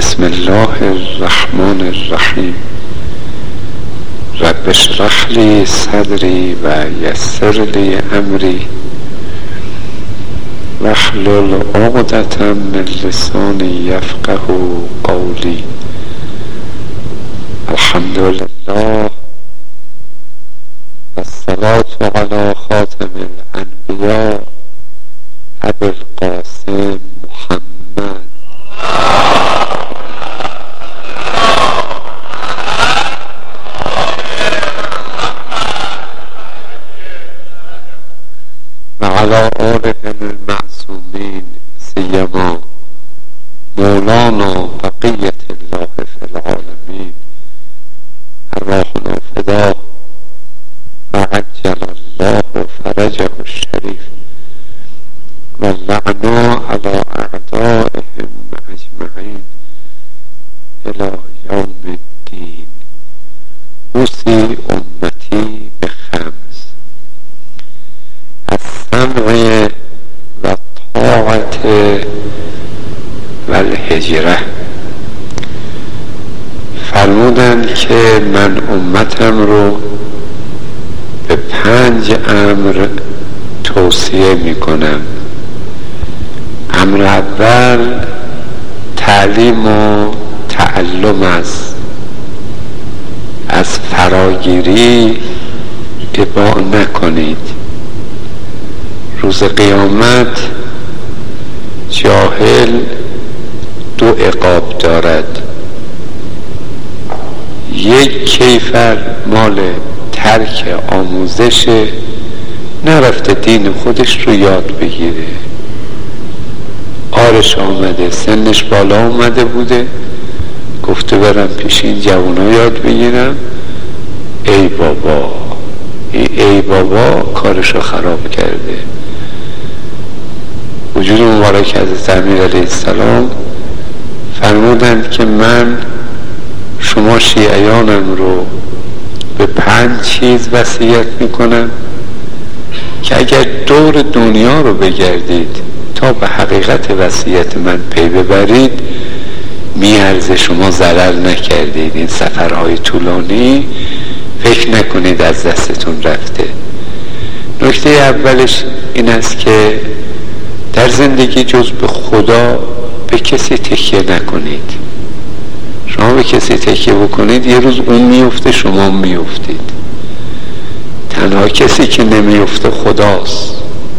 بسم الله الرحمن الرحیم. رب اشرح لی صدری و یسر لی امری واحلل عقدة من لسانی یفقهوا قولی. الحمد لله والصلاة علی خاتم الانبیاء ابی القاسم محمد و علی آله المعصومین سیما مولانا بقیة الله فی العالمین ارواحنا فداه و عجل الله فرجه الشریف و لعنا علی اعدائهم اجمعین الی یوم الدین. اوصی امتی بخمس: السمع و طاعت و الهجره. فرمودند که من امتم رو به 5 امر توصیه میکنم. امر اول تعلیم و تعلم است. از فراگیری اباء نکنید. روز قیامت جاهل 2 عقاب دارد. یک کیفر مال ترک آموزش، نرفته دین خودش رو یاد بگیره. آرش آمده، سنش بالا اومده بوده، گفته برم پیش این جوونا یاد بگیرم. ای بابا، ای بابا کارشو خراب کرده. وجود مبارک حضرت امیر علیه السلام فرمودند که من شما شیعیانم رو به 5 چیز وصیت میکنم که اگر دور دنیا رو بگردید تا به حقیقت وصیت من پی ببرید میارزه شما ضرر نکردید. این سفرهای طولانی فکر نکنید از دستتون رفته. نکته اولش این است که در زندگی جز به خدا به کسی تکیه نکنید. شما به کسی تکیه بکنید یه روز اون میفته، شما میفتید. تنها کسی که نمیفته خداست.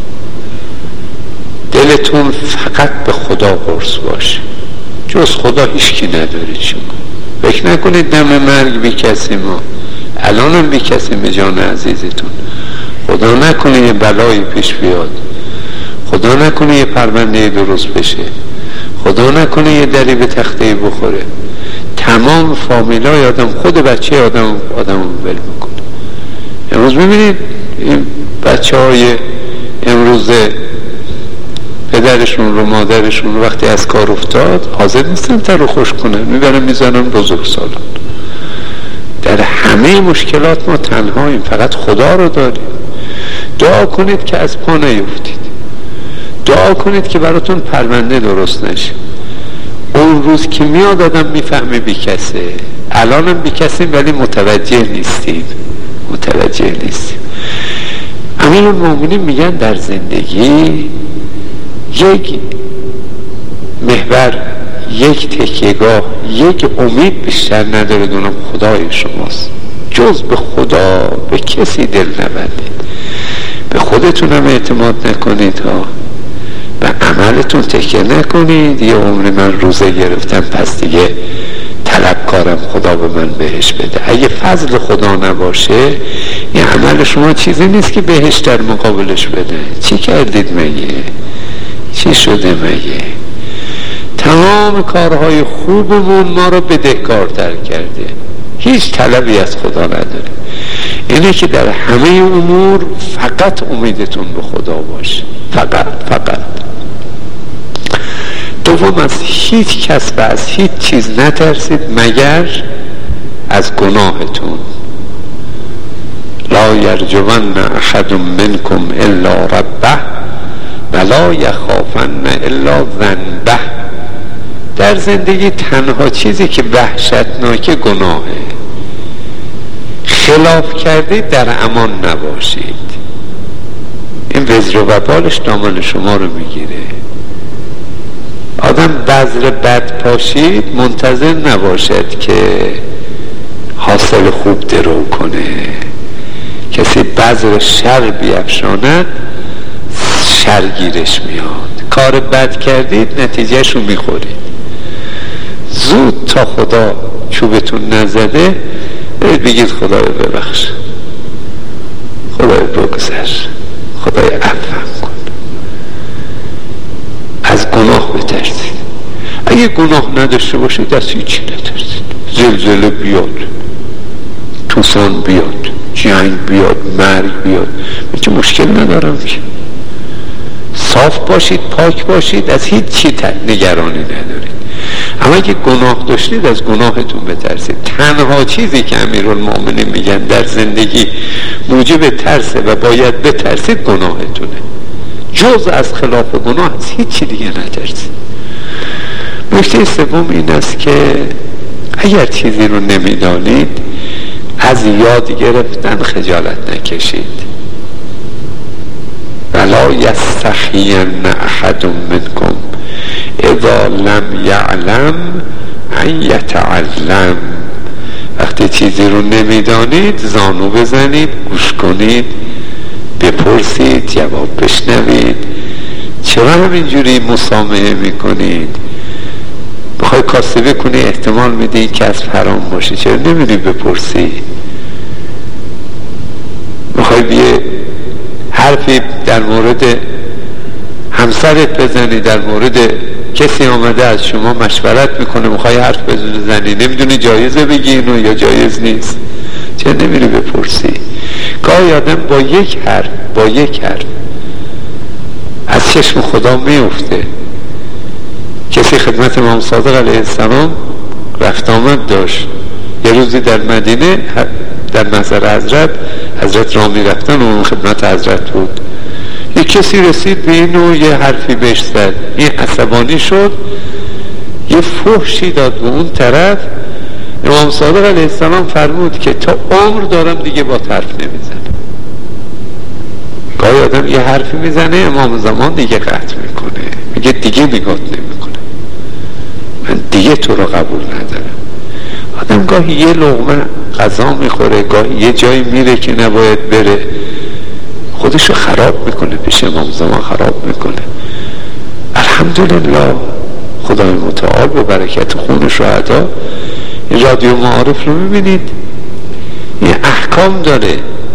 دلتون فقط به خدا قرص باشه. جز خدا هیچکی ندارید. شما فکر نکنید دم مرگ بی کسی ما. الانم بی کسی به جان عزیزتون. خدا نکنه یه بلایی پیش بیاد، خدا نکنه یه پرونده درست بشه، خدا نکنه یه دری به تخته بخوره. تمام فامیلای آدم، خود بچه آدم ول میکنه. امروز میبینید این بچه های امروز پدرشون رو، مادرشون رو وقتی از کار افتاد حاضر نیستن تر رو خوش کنن، میبرن میزنن بزرگسالان. در همه مشکلات ما تنهاییم، فقط خدا رو داریم. دعا کنید که از پا نیفتید. دعا کنید که براتون پرونده درست نشه. اون روز که میاد آدم میفهمه بی کسه. الانم بی کسیم ولی متوجه نیستیم. امیرالمومنین میگن در زندگی یک محور، یک تکیهگاه، یک امید بیشتر ندارید، اونم خدای شماست. جز به خدا به کسی دل نبندید. به خودتون هم اعتماد نکنید ها. به عملتون تکیه نکنید. یه عمر من روزه گرفتم پس دیگه طلبکارم خدا به من بهش بده. اگه فضل خدا نباشه این عمل شما چیزی نیست که بهش در مقابلش بده. چی کردید مگه؟ چی شده مگه؟ تمام کارهای خوبمون ما رو بدهکارتر کرده. هیچ طلبی از خدا نداره. اینه که در همه امور فقط امیدتون به خدا باشه. فقط. دوم، از هیچ کس و از هیچ چیز نترسید مگر از گناهتون. لا یرجون احد منکم الا ربه ولا یخافن الا ذنبه. در زندگی تنها چیزی که وحشتناک گناهه. خلاف کردید در امان نباشید، این وزر و وبالش دامن شما رو میگیره. آدم بذر بد پاشید منتظر نباشد که حاصل خوب درو کنه. کسی بذر شر بیفشاند شر گیرش میاد. کار بد کردید نتیجهش رو میخورید. زود تا خدا چوبتون نزده بگید خدای ببخش، خدای بگذر، خدای عفو کن. از گناه بترسید. اگه گناه نداشته باشید از هیچی نترسید. زلزله بیاد، طوفان بیاد، جنگ بیاد، مرگ بیاد، هیچ مشکل ندارم که. صاف باشید، پاک باشید، از هیچ چی نگرانی ندارید. اما اگه گناه داشتید از گناهتون بترسید. تنها چیزی که امیرالمؤمنین میگن در زندگی موجب ترسه و باید بترسید گناهتونه. جز از خلاف گناه از هیچ چی دیگه نترسید. نکته سوم این است که اگر چیزی رو نمیدانید از یاد گرفتن خجالت نکشید. ولا یستحین احد منکم اذا لم یعلم ان یتعلم. وقتی چیزی رو نمیدانید زانو بزنید، گوش کنید، بپرسید، جواب بشنوید. چرا همینجوری مسامحه میکنید؟ بخوای کاسبه کنی احتمال میده این کسب حرام باشه، چرا نمیری بپرسی؟ بخوای بیه حرفی در مورد همسرت بزنی، در مورد کسی آمده از شما مشورت میکنه میخوای حرف بزنی، نمیدونی جایزه بگی اینو یا جایز نیست، چرا نمیری بپرسی؟ گاهی آدم با یک حرف از چشم خدا میفته. کسی خدمت امام صادق علیه السلام رفت آمد داشت. یه روزی در مدینه در محضر حضرت را می رفتن و اون خدمت حضرت بود. یه کسی رسید به این و یه حرفی بهش زد. این عصبانی شد، یه فحشی داد به اون طرف. امام صادق علیه السلام فرمود که تا عمر دارم دیگه با حرف نمیزنم. گاهی آدم یه حرفی میزنه امام زمان دیگه قطع میکنه، میگه دیگه نگات نمیکنه، من دیگه تو رو قبول ندارم. آدم گاهی یه لقمه غذا میخوره، گاهی یه جایی میره که نباید بره، خودشو خراب میکنه، پیش امام زمان خراب میکنه. الحمدلله خدای متعال به برکت خون شهدا این رادیو معارف رو میبینید، این احکام داره.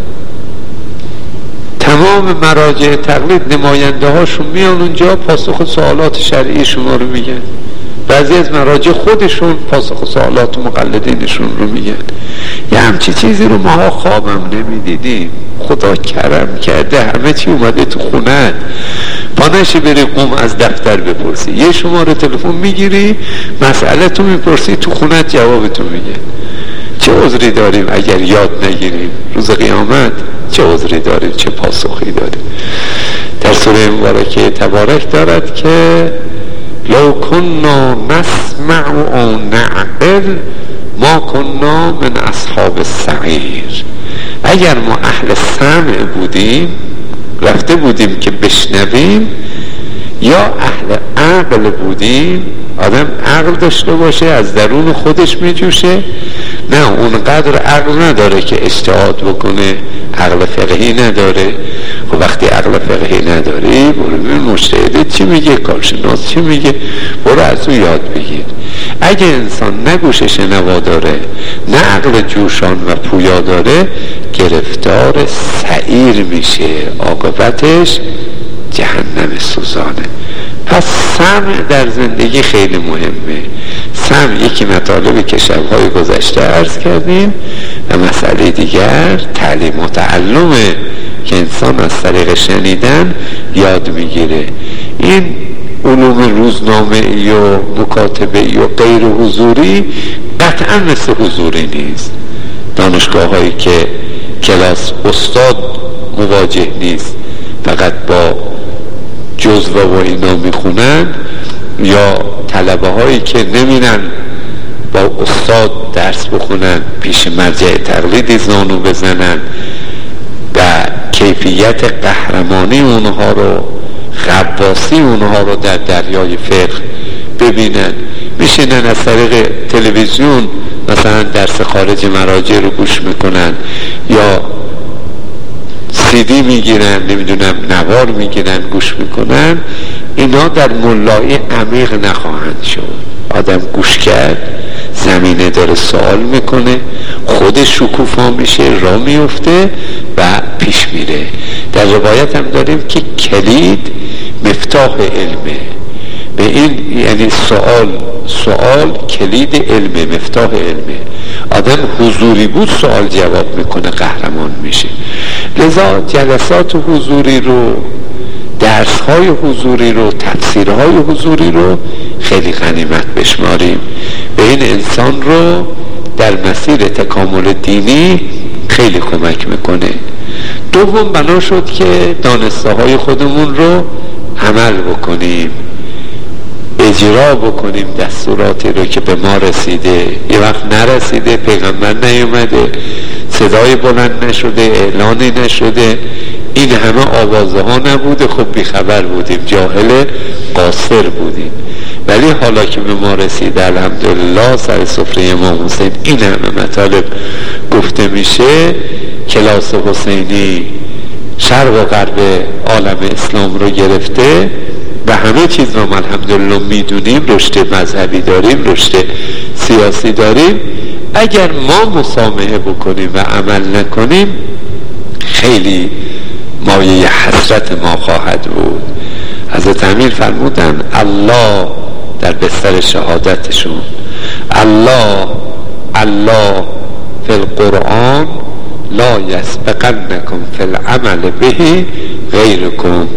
تمام مراجع تقلید نماینده هاشون میان اونجا پاسخ سوالات شرعی شما رو میگن. بعضی از مراجع خودشون پاسخ سوالات مقلدینشون رو میگن. یه همچی چیزی رو ماها خوابم نمیدیدیم. خدا کرم کرده همه چی اومده تو خونت. پانشی بری قوم از دفتر بپرسی، یه شماره تلفن میگیری مسئله تو میپرسی، تو خونت جوابتو میگه. چه عذری داریم اگر یاد نگیریم؟ روز قیامت چه عذری داریم؟ چه پاسخی داریم؟ در سوره مبارکه تبارک دارد که لو کنا نسمع او نعقل ما کنا من اصحاب السعیر. اگر ما اهل سمع بودیم، رفته بودیم که بشنویم، یا اهل عقل بودیم، آدم عقل داشته باشه از درون خودش میجوشه، نه اونقدر عقل نداره که اجتهاد بکنه، عقل فقهی نداره. خب وقتی عقل فقهی نداری برو ببین مجتهد چی میگه، کارشناس چی میگه، برو از او یاد بگیر. اگه انسان نه گوش شنوا داره نه عقل جوشان و پویا داره، گرفتار سعیر میشه، عاقبتش جهنم سوزانه. پس سمع در زندگی خیلی مهمه. سمع یکی مطالبی که شبهای گذشته عرض کردیم و مسئله دیگر تعلیم و تعلمه که انسان از طریق شنیدن یاد میگیره. این علوم روزنامه و مکاتبه و غیر حضوری قطعا مثل حضوری نیست. دانشگاه هایی که کلاس استاد مواجه نیست، فقط با جزوه و اینا میخونن، یا طلبه هایی که نمیرن با استاد درس بخونن، پیش مرجع تقلیدی زانو بزنن و کیفیت قهرمانی اونها رو، غواصی اونها رو در دریای فقه ببینن، میشینن از طریق تلویزیون مثلا درس خارج مراجع رو گوش میکنن یا CD میگیرن، نمیدونم نوار میگیرن گوش میکنن. اینا در ملایی عمیق نخواهند شد. آدم گوش کرد، زمینه داره سوال میکنه، خودش شکوفا میشه، راه میفته و پیش میره. در روایت هم داریم که کلید مفتاح علمه. به این یعنی سوال کلید علمه، مفتاح علمه. آدم حضوری بود سوال جواب میکنه، قهرمان میشه. لذا جلسات حضوری رو، درس‌های حضوری رو، تفسیرهای حضوری رو خیلی غنیمت بشماریم. به این انسان رو در مسیر تکامل دینی خیلی کمک میکنه. دوم بنا شد که دانسته‌های خودمون رو عمل بکنیم، اجرا بکنیم دستوراتی رو که به ما رسیده. یه وقت نرسیده، پیغمبر نیومده، صدای بلند نشده، اعلانی نشده، این همه آوازه ها نبوده، خب بیخبر بودیم، جاهل قاصر بودیم. ولی حالا که به ما رسیده الحمدلله، سر سفره امام حسین این همه مطالب گفته میشه، کلاس حسینی شرق و غرب عالم اسلام رو گرفته و همه چیز رو الحمدلله میدونیم، رشد مذهبی داریم، رشد سیاسی داریم. اگر ما مسامحه بکنیم و عمل نکنیم خیلی مایه حسرت ما خواهد بود. حضرت امیر فرمودن الله در بستر شهادتشون، الله فی القرآن لا یسبقنکم فی العمل به غیرکم.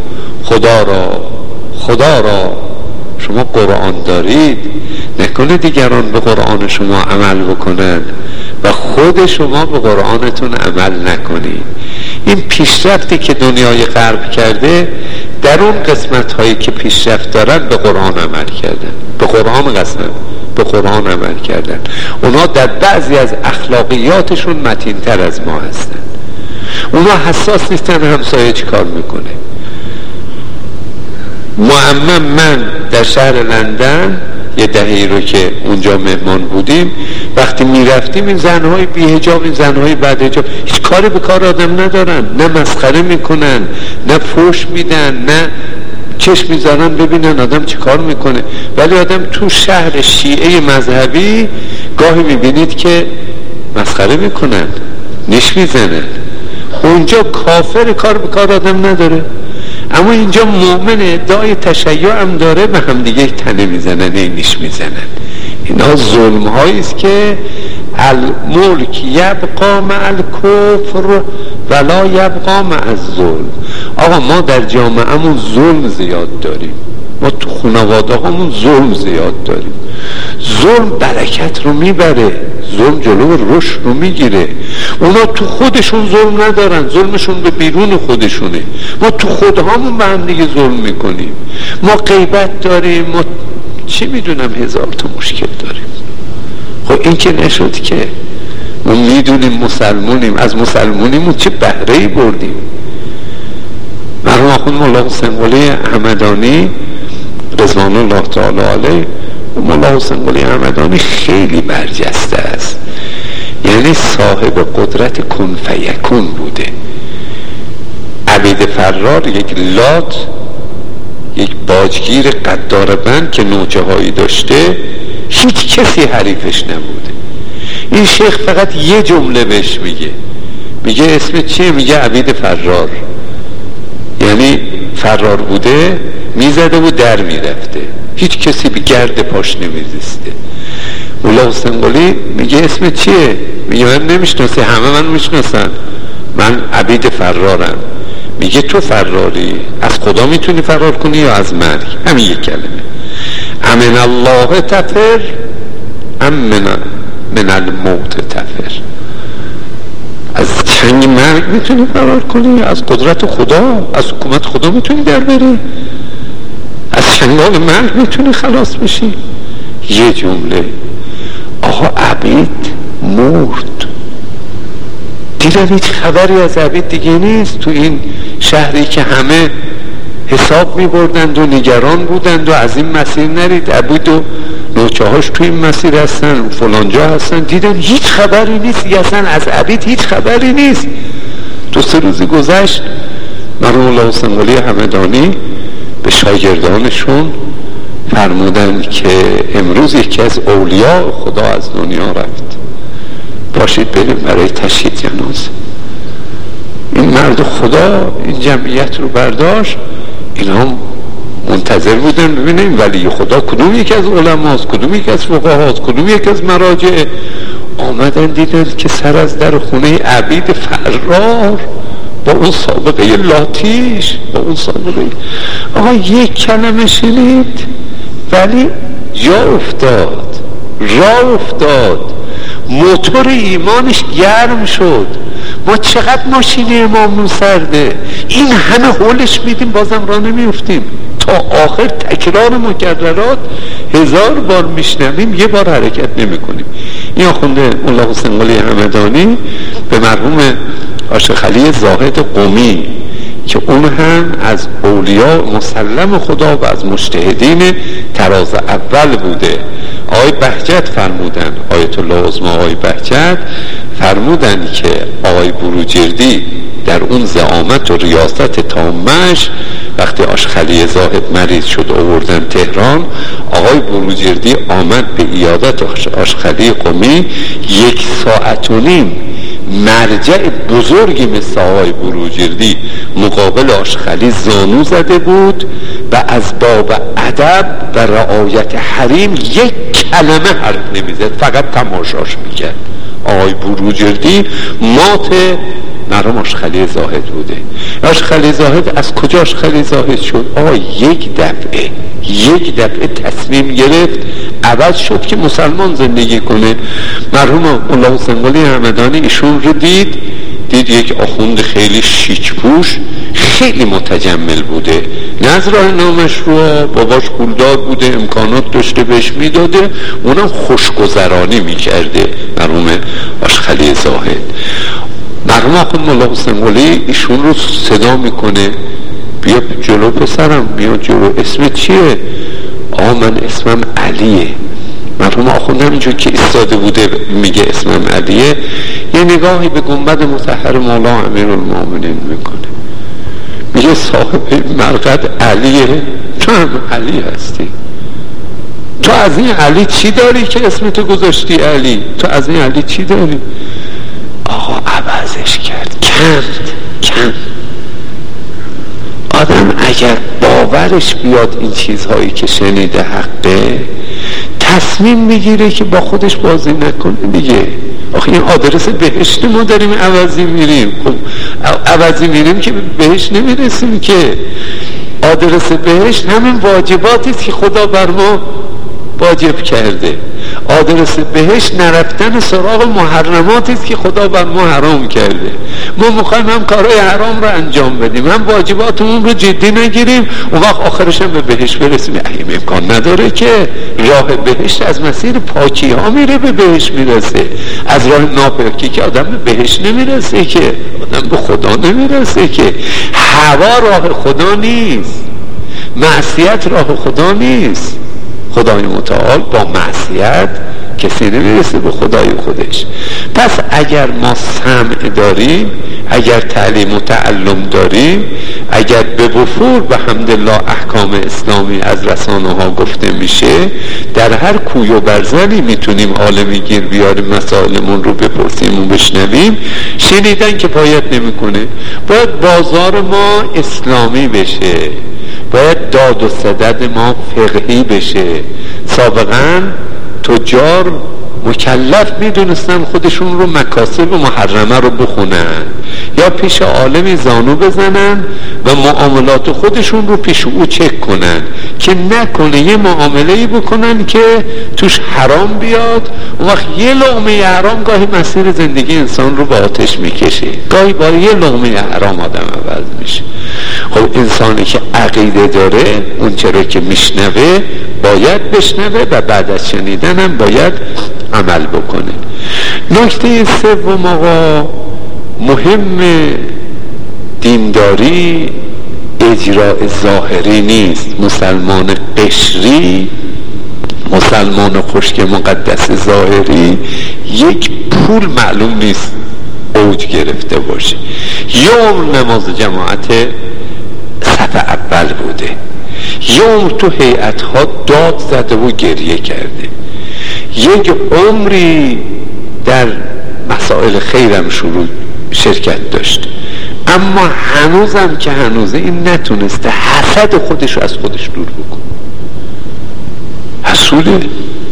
خدا را شما قرآن دارید، نکنه دیگران به قرآن شما عمل بکنن و خود شما به قرآنتون عمل نکنید. این پیشرفتی که دنیای غرب کرده، در اون قسمت هایی که پیشرفت دارن به قرآن عمل کردن، به قرآن قسم به قرآن عمل کردن. اونا در بعضی از اخلاقیاتشون متین تر از ما هستن. اونا حساس نیستن همسایه چی کار میکنه. معمم من در شهر لندن یه دهه‌ای رو که اونجا مهمان بودیم، وقتی میرفتیم این زنهای بی حجاب، این زنهای بعد حجاب هیچ کاری به کار آدم ندارن، نه مسخره میکنن، نه فحش میدن، نه چشم میذارن ببینن آدم چی کار میکنه. ولی آدم تو شهر شیعه مذهبی گاهی میبینید که مسخره میکنن، نیش میزنن. اونجا کافر کار به کار آدم نداره، اما اینجا مؤمن ادعای تشیع هم داره، به هم دیگه تنه میزنن، نیش میزنن. اینا ظلم هایی است که الملک یبقا مع الکفر ولا یبقا مع الظلم. آقا ما در جامعهمون ظلم زیاد داریم، ما تو خانواده همون ظلم زیاد داریم. ظلم برکت رو میبره، ظلم جلو رشد رو میگیره. اونا تو خودشون ظلم ندارن، ظلمشون به بیرون خودشونه. ما تو خودهامون به هم دیگه ظلم میکنیم. ما غیبت داریم، ما چی میدونم هزار تا مشکل داریم. خب این که نشد که ما میدونیم مسلمونیم، از مسلمونیمون چه بهره‌ای بردیم. مرحوم آخوند مولا حسین قلی احمدانی رضوان الله تعالی علیه، مولا حسین قلی احمدانی خیلی برجسته است، یعنی صاحب قدرت کن فیکون بوده. عبید فرار یک لات، یک باجگیر قداربند که نوچه هایی داشته، هیچ کسی حریفش نبوده. این شیخ فقط یه جمله بهش میگه اسم چیه؟ میگه عبید فرار. یعنی فرار بوده، میزده و در میرفته، هیچ کسی به گرد پاش نمیزسته. مولا حسین قلی میگه اسم چیه؟ میگه من نمیشناسی، همه من میشناسن، من عبید فرارم. میگه تو فراری، از خدا میتونی فرار کنی یا از مرگ؟ همین یک کلمه. امن الله تفر ام من الموت تفر. از چنگ مرگ میتونی فرار کنی، از قدرت خدا، از حکومت خدا میتونی در بری؟ از چنگال مرگ میتونی خلاص بشی. یه جمله، آقا عبید مرد، دیدن هیچ خبری از عبید دیگه نیست. تو این شهری که همه حساب میبردند و نگران بودند و از این مسیر نرید، عبید و نوچهاش تو این مسیر هستن، فلانجا هستن، دیدن هیچ خبری نیست، اصلا از عبید هیچ خبری نیست. 2-3 روزی گذشت، مرحوم الله حسین قلی همدانی به شاگردانشون فرمودن که امروز یکی از اولیاء خدا از دنیا رفت، باشید بریم برای تشییع جنازه. این مرد خدا این جمعیت رو برداشت، اینا منتظر بودن ببینیم ولی خدا کدوم یکی از علماست، کدوم یکی از فقهاست، کدوم یکی از مراجع. آمدن دیدن که سر از در خونه عبید فرار با اون سابقه لاتیش، با اون سابقه. آقا یک کلمه شنید ولی جا افتاد، راه افتاد، موتور ایمانش گرم شد. ما چقدر ماشین امامون سرده، این همه حولش میدیم بازم راه نمیفتیم، تا آخر تکرار مکررات 1000 بار میشنویم، یه بار حرکت نمی کنیم. این آخونده الله حسین قلی همدانی به مرحوم عاشق علی زاهد قمی که اون هم از اولیاء مسلم خدا و از مجتهدین تراز اول بوده، آقای بهجت فرمودن، آیت الله عظمی آقای بهجت فرمودن که آقای بروجردی در اون زعامت و ریاست تامش وقتی عاشق علی زاهد مریض شد آوردن تهران، آقای بروجردی آمد به عیادت عاشق علی قمی 1.5 ساعت مرجع بزرگی مثل آقای بروجردی مقابل عاشق علی زانو زده بود و از باب ادب و رعایت حریم 1 کلمه حرف نمیزد، فقط تماشاش میکرد. آقای بروجردی مات مرحوم عاشق علی زاهد بوده. عاشق علی زاهد از کجا عاشق علی زاهد شد؟ یک دفعه تصمیم گرفت عوض شد که مسلمان زندگی کنه. مرحوم الله حسین قلی همدانی ایشون رو دید یک آخوند خیلی شیک پوش، خیلی متجمل بوده، نه از راه نامشروع، باباش پولدار بوده، امکانات داشته بهش میداده، اونم خوشگذرانی میکرده. مرحوم عاشق علی زاهد، مرحوم آخوند الله حسین قلی ایشون رو صدا میکنه، بیا جلو پسرم، بیا جلو، اسم چیه؟ من اسمم علیه. مرحوم آخوند همینجور که ایستاده بوده میگه اسمم علیه، یه نگاهی به گنبد مطهر مولا امیرالمومنین میکنه، میگه صاحب مرقد علیه، تو هم علی هستی، تو از این علی چی داری که اسمتو گذاشتی علی؟ تو از این علی چی داری؟ آقا عوضش کرد، کند. آدم اگر باورش بیاد این چیزهایی که شنیده حقه، تصمیم میگیره که با خودش بازی نکنه دیگه. آخه این آدرس بهشت ما داریم عوضی میریم، خب عوضی میریم که بهشت نمیرسیم که. آدرس بهشت همین واجباتیست که خدا بر ما واجب کرده. آدرس بهشت نرفتن سراغ محرماتیست که خدا بر ما حرام کرده. ما میخوایم هم کارهای حرام رو انجام بدیم، هم واجباتمون رو جدی نگیریم، اون وقت آخرش هم به بهشت برسیم. این امکان نداره که. راه بهشت از مسیر پاکی ها میره به بهشت میرسه، از راه ناپاکی که آدم به بهشت نمیرسه که، آدم به خدا نمیرسه که. هوا راه خدا نیست، معصیت راه خدا نیست. خدای متعال با معصیت کسی نمیرسه به خدای خودش. پس اگر ما سمع داریم، اگر تعلیم و تعلم داریم، اگر به وفور به حمدالله احکام اسلامی از رسانه ها گفته میشه، در هر کوی و برزنی میتونیم عالمی گیر بیاریم، مسائلمون رو بپرسیم و بشنویم. شنیدن که پایت نمیکنه. باید بازار ما اسلامی بشه، باید داد و ستد ما فقهی بشه. سابقا تجار مکلف میدونستن خودشون رو مکاسب محرمه رو بخونن یا پیش عالمی زانو بزنن و معاملات خودشون رو پیش او چک کنن که نکنه یه معامله‌ای بکنن که توش حرام بیاد. اون وقت یه لقمه حرام گاهی مسیر زندگی انسان رو به آتش میکشه، گاهی با یه لقمه حرام آدم عوض میشه. خب انسانی که عقیده داره اون چرا که میشنوه باید بشنوه و بعد از شنیدن هم باید عمل بکنه. نکته سوم آقا، مهم دینداری اجراء ظاهری نیست. مسلمان قشری، مسلمان خشک مقدس ظاهری یک پول معلوم نیست اوج گرفته باشه. یه عمر نماز جماعت صف اول بوده، یه عمر تو هیئت‌ها داد زده و گریه کرده، یک عمری در مسائل خیرم شرکت داشته، اما هنوزم که هنوزه این نتونسته حسد خودش رو از خودش دور بکنه. حسود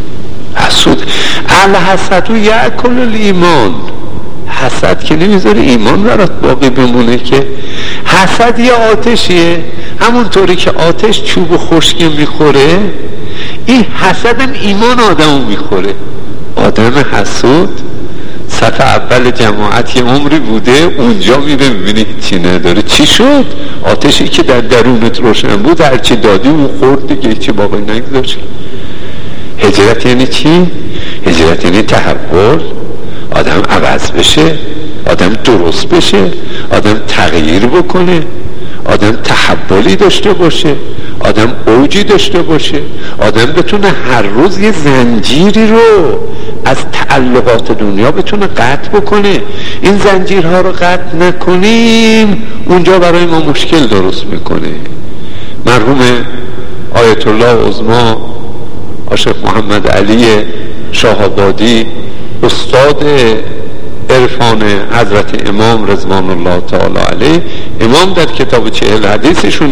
الحسد و یأکل الایمان، حسد که نمیذاره ایمان برات باقی بمونه که. حسد یه آتشیه، همونطوری که آتش چوب خشکی میخوره، این حسد هم ایمان آدمو میخوره. آدم حسود صف اول جماعت یه عمری بوده، اونجا میره میبینی چی نداره. چی شد؟ آتشی که در درونت روشن بود هرچی دادی اون خورد دیگه، چی باقی نگذاشت. هجرت یعنی چی؟ هجرت یعنی تحول، آدم عوض بشه، آدم درست بشه، آدم تغییر بکنه، آدم تحولی داشته باشه، آدم اوجی داشته باشه، آدم بتونه هر روز یه زنجیری رو از تعلقات دنیا بتونه قطع بکنه. این زنجیرها رو قطع نکنیم اونجا برای ما مشکل درست میکنه. مرحوم آیت الله عظما شیخ محمد علی شاه‌آبادی، استاد عرفان حضرت امام رضوان الله تعالی علیه، امام در کتاب 40 حدیثشون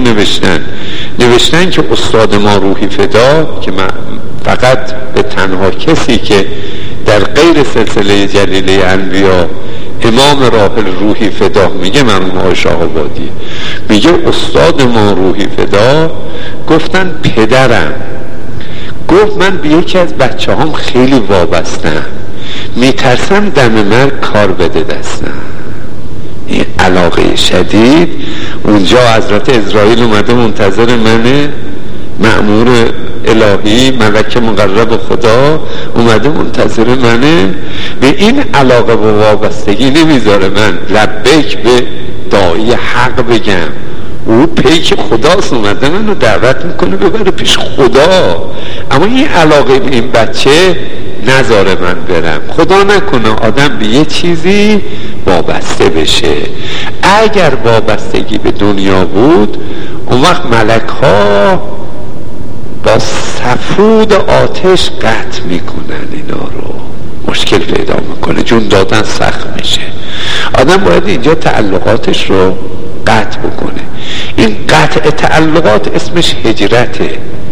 نوشتن که استاد ما روحی فدا، که فقط به تنها کسی که در غیر سلسله جلیله انبیا امام راحل روحی فدا میگه مرحوم آقای شاه‌آبادی، میگه استاد ما روحی فدا گفتن پدرم گفت من به یکی از بچه هم خیلی وابستم، میترسم دم مرگ کار بده دستم. این علاقه شدید. اونجا حضرت اسرائیل اومده منتظر منه، مأمور الهی ملک مقرب خدا اومده منتظر منه. به این علاقه و وابستگی نمیذاره من لبیک به داعی حق بگم. او پیک خداست، اومده منو دعوت میکنه ببره پیش خدا، اما این علاقه به این بچه نذاره من برم. خدا نکنه آدم به یه چیزی وابسته بشه. اگر وابستگی به دنیا بود اون وقت ملک ها با سفود آتش قطع میکنن اینا رو، مشکل پیدا میکنه، جون دادن سخت میشه. آدم باید اینجا تعلقاتش رو قطع بکنه. این قطع تعلقات اسمش هجرته.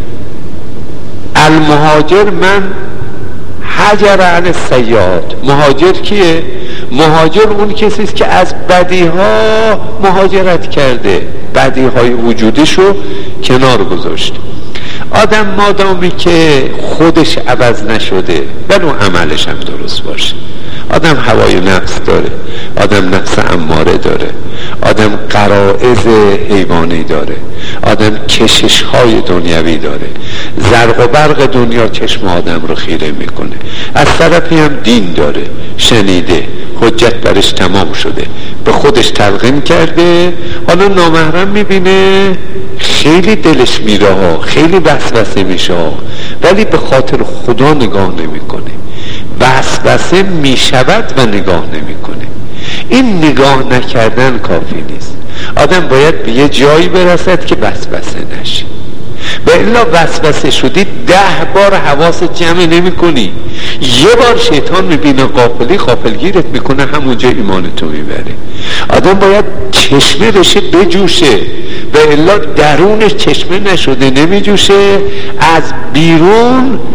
المهاجر من هجر عن السیئات. مهاجر کیه؟ مهاجر اون کسی است که از بدیها مهاجرت کرده، بدیهای وجودیشو کنار گذاشته. آدم مادامی که خودش عوض نشده ولو عملش هم درست باشه، آدم هوای نفس داره، آدم نفس اماره داره، آدم غرایز حیوانی داره، آدم کشش های دنیوی داره، زرق و برق دنیا چشم آدم رو خیره میکنه. از طرفی هم دین داره، شنیده، حجت برش تمام شده، به خودش تلقین کرده، حالا نامحرم میبینه خیلی دلش میره ها، خیلی وسوسه میشه ها، ولی به خاطر خدا نگاه نمیکنه. وسوسه میشود و نگاه نمیکنه. این نگاه نکردن کافی نیست. آدم باید به یه جایی برسد که وسوسه نشه. و الا وسوسه شدی 10 بار حواست جمع نمی کنی. یه بار شیطان میبینه غافلگیرت میکنه، همونجا ایمانتو میبره. آدم باید چشمه بشه بجوشه، و الا درونش چشمه نشده نمیجوشه، از بیرون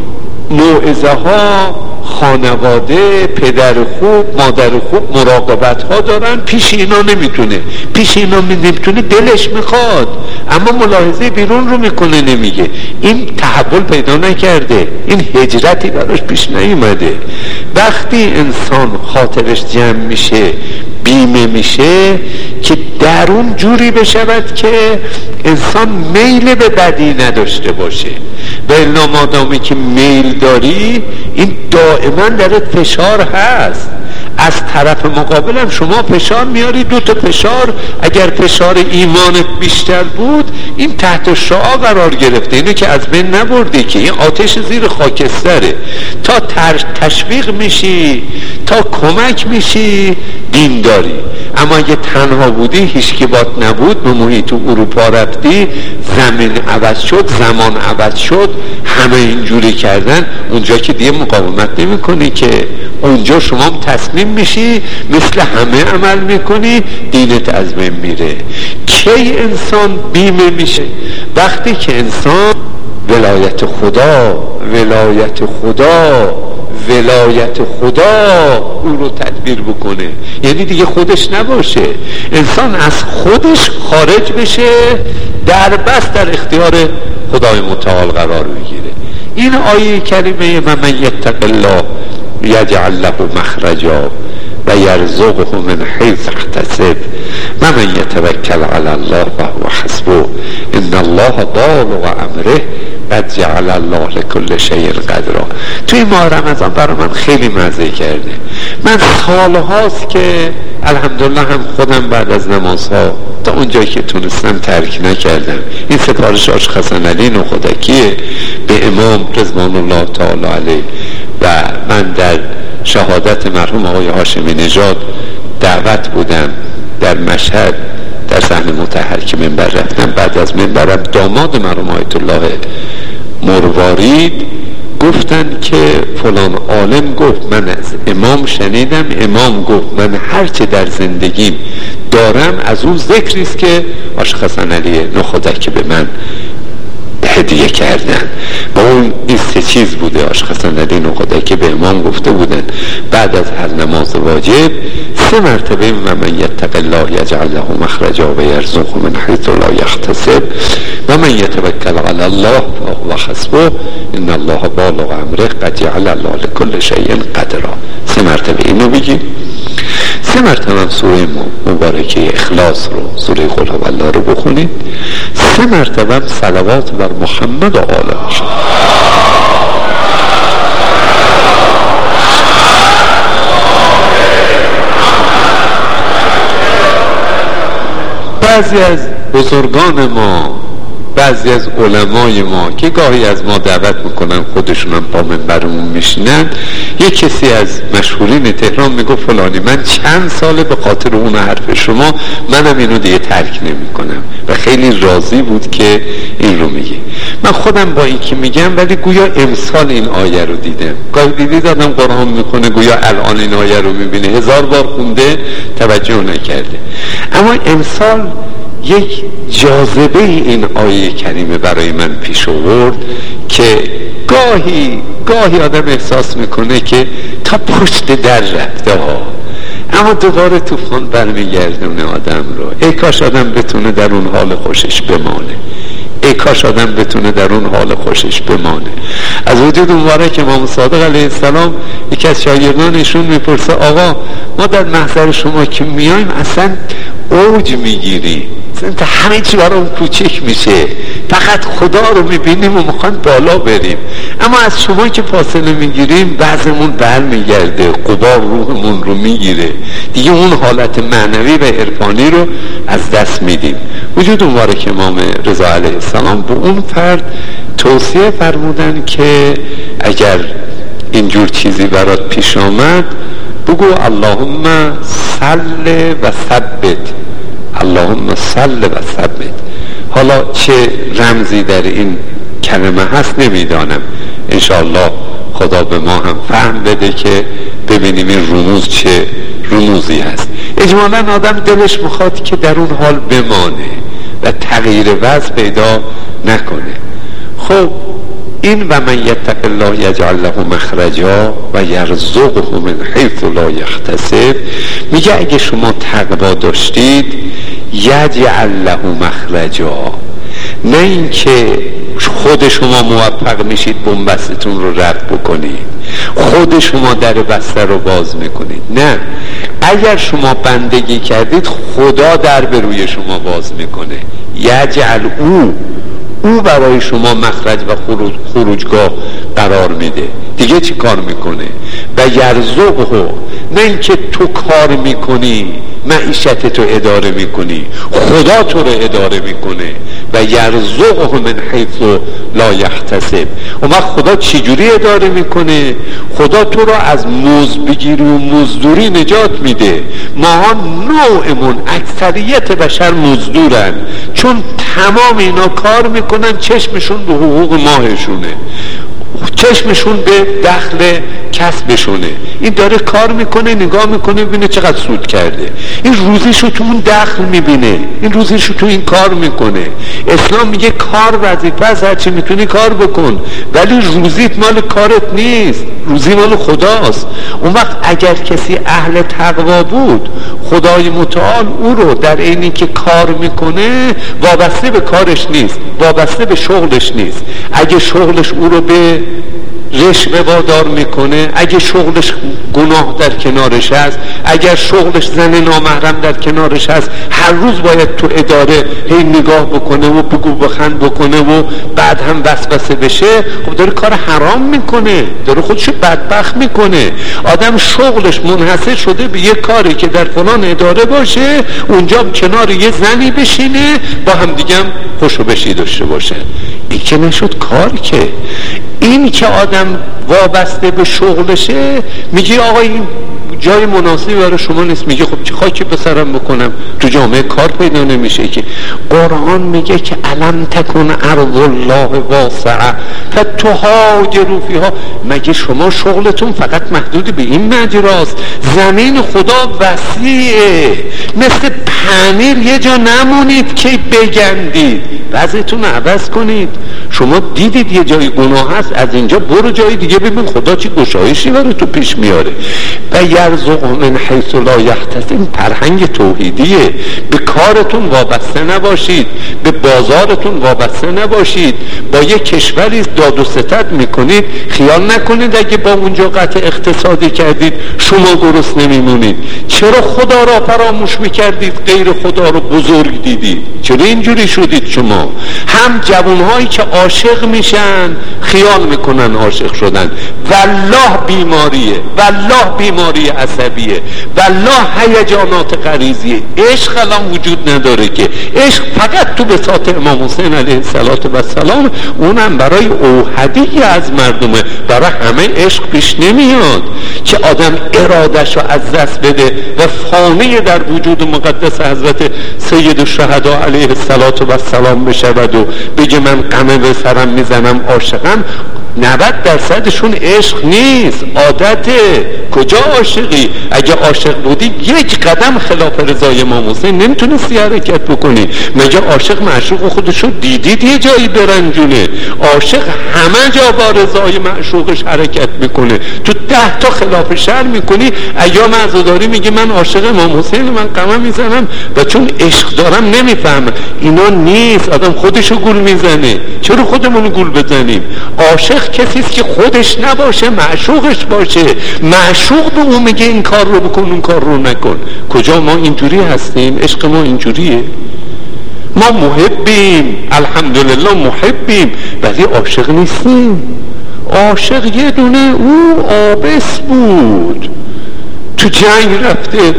موعظه ها، خانواده، پدر خوب، مادر خوب مراقبت ها دارن، پیش اینا نمیتونه، پیش اینا نمیتونه، دلش میخواد اما ملاحظه بیرون رو میکنه، نمیگه. این تحول پیدا نکرده، این هجرتی براش پیش نیومده. وقتی انسان خاطرش جمع میشه، بیمه میشه که درون جوری بشود که انسان میل به بدی نداشته باشه. و الا مادامی که میل داری، این دائما در فشار هست. از طرف مقابلم شما فشار میاری، دو تا فشار، اگر فشار ایمانت بیشتر بود این تحت شعاع قرار گرفته، اینو که از بین نبردی که، این آتش زیر خاکستره. تا تشویق میشی، تا کمک میشی، دین داری. اما اگه تنها بودی، هیچکی بات نبود، به محیط اروپا رفتی، زمین عوض شد، زمان عوض شد، همه اینجوری کردن، اونجا که دیگه مقاومت نمی کنی که، اونجا شما تسلیم میشی، مثل همه عمل میکنی، دینت از بین میره. کی انسان بیمه میشه؟ وقتی که انسان ولایت خدا او رو تدبیر بکنه، یعنی دیگه خودش نباشه، انسان از خودش خارج بشه، در بس در اختیار خدای متعال قرار بگیره. این آیه کریمه و من یتق الله یجعل له مخرجا و یرزقه من حیث احتسب و من یتوکل علی الله فهو حسبه ان الله بالغ امره قد جعل الله لكل شیء قدرا. توی ماه رمضان برای من خیلی مزه کرده. من سالهاست که الحمدلله هم خودم بعد از نمازها تا اونجایی که تونستم ترک نکردم. این سفارش آج حسن علی نخودکیه به امام رضوان الله تعالی علیه، و من در شهادت مرحوم آقای هاشمی نژاد دعوت بودم در مشهد، در صحن مطهر که منبر رفتم. بعد از منبرم داماد مرحوم آیت الله مروارید گفتن که فلان عالم گفت، من از امام شنیدم، امام گفت من هرچه در زندگیم دارم از اون ذکریست که آج حسن علی نخودکی به من هدیه کردن. و اون این سه چیز بوده. آج حسن علی نخودکی به امام گفته بودن بعد از هر نماز واجب 3 مرتبه و من یتق الله یجعل له مخرجا و یرزقه من حیث لا یحتسب و من یتوکل علی الله فهو حسبه ان الله بالغ امره قد جعل الله لكل شیء قدرا. 3 مرتبه اینو بگی. 3 مرتبه هم سوره مبارکه اخلاص رو، سوره قل هو الله رو بخونید. 3 مرتبه هم صلوات بر محمد و آله شد. بعضی از بزرگان ما، بعضی از علمای ما که گاهی از ما دعوت میکنن، خودشون هم با منبرمون میشینن، یک کسی از مشهورین تهران میگفت فلانی من چند ساله به خاطر اون حرف شما منم اینو دیگه ترک نمیکنم، و خیلی راضی بود که این رو میگه. من خودم با این که میگم ولی گویا امسال این آیه رو دیدم. گاهی دیدید آدم قرآن میکنه گویا الان این آیه رو میبینه، 1000 بار خونده توجه نکرده، اما امسال یک جاذبه این آیه کریمه برای من پیش آورد که گاهی آدم احساس میکنه که تا پشت در رفته ها، اما دوباره طوفان برمیگردونه آدم رو. ای کاش آدم بتونه در اون حال خوشش بمانه، ای کاش آدم بتونه در اون حال خوشش بمانه. از وجود مبارک امام صادق علیه السلام یکی از شاگردان ایشون میپرسه آقا ما در محضر شما که میایم اصلا اوج میگیریم، اصلا همه چی برام کوچک میشه، فقط خدا رو میبینیم و میخوان بالا بریم، اما از شما که فاصله میگیریم وضعمون برمیگرده، غبار روحمون رو میگیره، دیگه اون حالت معنوی و عرفانی رو از دست میدیم. وجود مبارک امام رضا علیه السلام به اون فرد توصیه فرمودن که اگر اینجور چیزی برات پیش آمد بگو اللهم صل و ثبت، اللهم صل و ثبت. حالا چه رمزی در این کلمه هست نمیدانم، انشاءالله خدا به ما هم فهم بده که ببینیم این رموز چه رموزی هست. اجمالا آدم دلش میخواد که در اون حال بمانه و تغییر وضع پیدا نکنه. خب این و من یتق الله یجعل له مخرجا و یرزقه من حیث لا یحتسب، میگه اگه شما تقوا داشتید یجعل له مخرجا، نه اینکه خود شما موفق میشید بنبستتون رو رد بکنید، خود شما در بسته رو باز میکنید، نه، اگر شما بندگی کردید خدا در به روی شما باز میکنه. یجعل او برای شما مخرج و خروجگاه قرار میده. دیگه چی کار میکنه؟ و یرزقه، نه اینکه تو کار میکنی معیشت تو اداره میکنی، خدا تو رو اداره میکنه. و یرزقه من حیث لا یحتسب. اون وقت خدا چجوری اداره میکنه؟ خدا تو رو از مزدبگیری و مزدوری نجات میده. ما نوعمون، اکثریت بشر مزدورن، چون تمام اینا کار میکنن چشمشون به حقوق ماهشونه، چشمشون به دخل کسبشونه. این داره کار میکنه، نگاه میکنه ببینه چقدر سود کرده، این روزیشو تو اون دخل میبینه، این روزیشو تو این کار میکنه. اسلام میگه کار وظیفه است، هرچی میتونی کار بکن، ولی روزیت مال کارت نیست، روزی مال خداست. اون وقت اگر کسی اهل تقوا بود، خدای متعال او رو در اینی که کار میکنه وابسته به کارش نیست، وابسته به شغلش نیست. اگه شغلش او رو به رشوه وادار میکنه، اگه شغلش گناه در کنارش هست، اگر شغلش زن نامحرم در کنارش هست، هر روز باید تو اداره هی نگاه بکنه و بگو بخند بکنه و بعد هم وسوسه بشه، خب داره کار حرام میکنه، داره خودشو بدبخت میکنه. آدم شغلش منحصر شده به یه کاری که در فلان اداره باشه، اونجا کنار یه زنی بشینه، با هم دیگه هم خوشو بشی داشته باشه. این که نشد کار که. این که آدم وابسته به شغلشه، میگه آقا این جای مناسبی برای شما نیست، میگه خب چه خاکی به سرم بکنم، تو جامعه کار پیدا نمیشه. که قرآن میگه که الم تکن ارض الله واسعه فتهاجروا فیها، مگه شما شغلتون فقط محدود به این مجراست؟ زمین خدا وسیعه، مثل پنیر یه جا نمونید که بگندید، وضعتون عوض کنید. شما دیدید یه جای گناه هست، از اینجا برو جای دیگه ببین خدا چی گشایشی برای تو پیش میاره. و یرزق من حیث لا یحتسب، این فرهنگ توحیدیه. به کارتون وابسته نباشید، به بازارتون وابسته نباشید. با یه کشوری داد و ستد میکنید، خیال نکنید اگه با اونجا قطع اقتصادی کردید شما گرسنه نمیمونید. چرا خدا را فراموش میکردید، غیر خدا رو بزرگ دیدید؟ چرا اینجوری شدید شما؟ هم جوانهایی که عاشق میشن خیال میکنن عاشق شدن، والله بیماریه، والله بیماری عصبیه، والله هیجانات غریزیه. عشق الان وجود نداره، که عشق فقط تو بساط امام حسین علیه السلام، اونم برای اوحدی از مردمه، برای همه عشق پیش نمیاد که آدم ارادش رو از دست بده و فانی در وجود مقدس حضرت سید الشهدا علیه السلام بشود و بگه من غمه به سرم میزنم عاشقم. 90%شون عشق نیست، عادته. کجا عاشقی؟ اگه عاشق بودی یک قدم خلاف رضای امام حسین نمیتونستی حرکت بکنی. مگه عاشق معشوق خودشو دیدید یه جایی برنجونه؟ عاشق همه جا با رضای معشوقش حرکت میکنه. تو 10 تا خلاف شرع میکنی، ایام عزاداری میگه من عاشق امام حسین، من قمه میزنم و چون عشق دارم نمیفهمم. اینا نیست، آدم خودشو گول میزنه. چرا خودمونو گول بزنیم؟ عاشق کسیست که خودش نباشه، معشوقش باشه. معشوق به اون میگه این کار رو بکن، اون کار رو نکن. کجا ما اینجوری هستیم؟ عشق ما اینجوریه؟ ما محبیم، الحمدلله محبیم، ولی عاشق نیستیم. عاشق یه دونه او آبس بود، تو جنگ رفته